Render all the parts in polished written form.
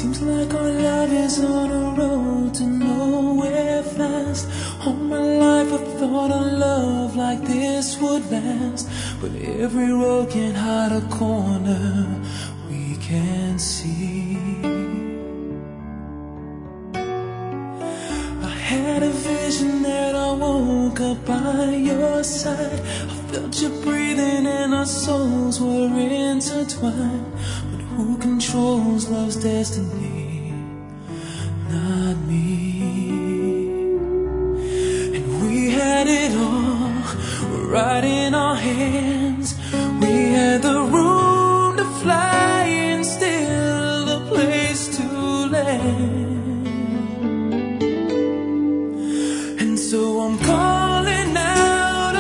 Seems like our love is on a road to nowhere fast. All my life I thought a love like this would last, but every road can hide a corner we can't see. I had a vision that I woke up by your side. I felt you breathing and our souls were intertwined. But who controls love's destiny? Not me. And we had it all right in our hands. We had the room to fly and still a place to land. And so I'm calling out,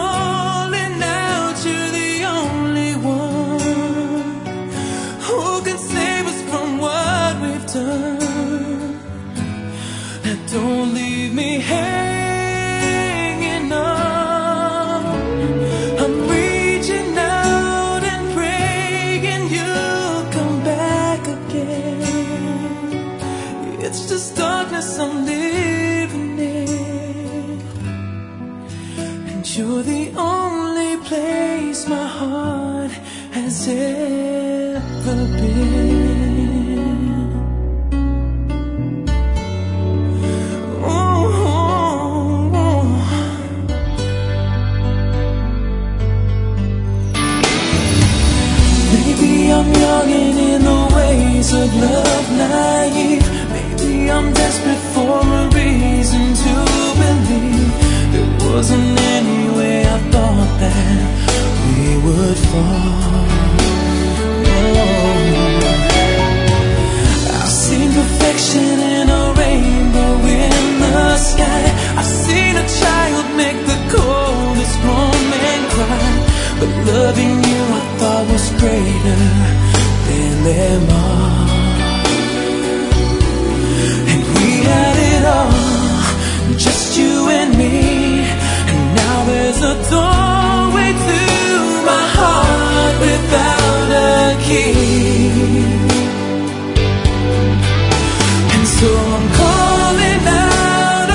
you're the only one who can save us from what we've done. Now don't leave me hanging on. I'm reaching out and praying you'll come back again. It's just darkness I'm living in, and you're the only place my heart has ever been. Oh, maybe I'm young and in the ways of love naive. Maybe I'm desperate for a reason to believe. There wasn't any way I thought that we would fall. I've seen perfection in a rainbow in the sky. I've seen a child make the coldest grown man cry. But loving you I thought was greater than them all. And we had it all, just you and me. And now there's a doorway to my heart without a key. And so I'm calling out,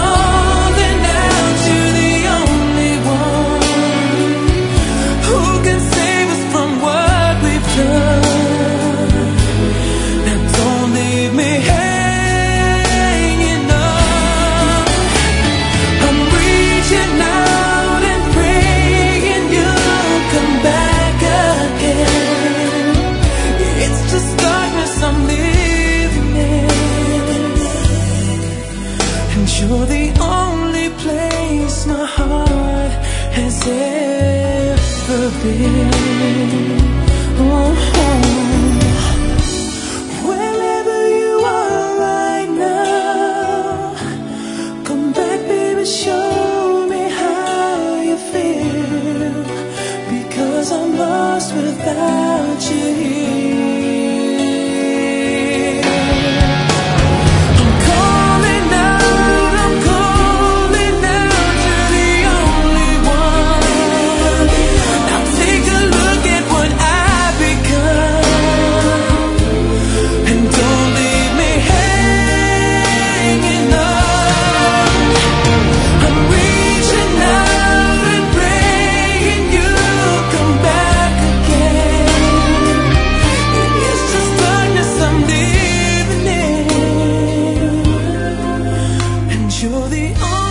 you're the only one who can save us from what we've done. Now don't leave me hanging on. I'm reaching out and praying you'll come back again. It's just darkness I'm living in, and you're the only place my heart has ever been. Oh, wherever you are right now, come back, baby, show me how you feel, because I'm lost without you here. I'm calling out, you're the only one. Now take a look at what I've become, and don't leave me hanging on. I'm reaching out and praying you'll come back again. It's just darkness I'm living in, and you're the only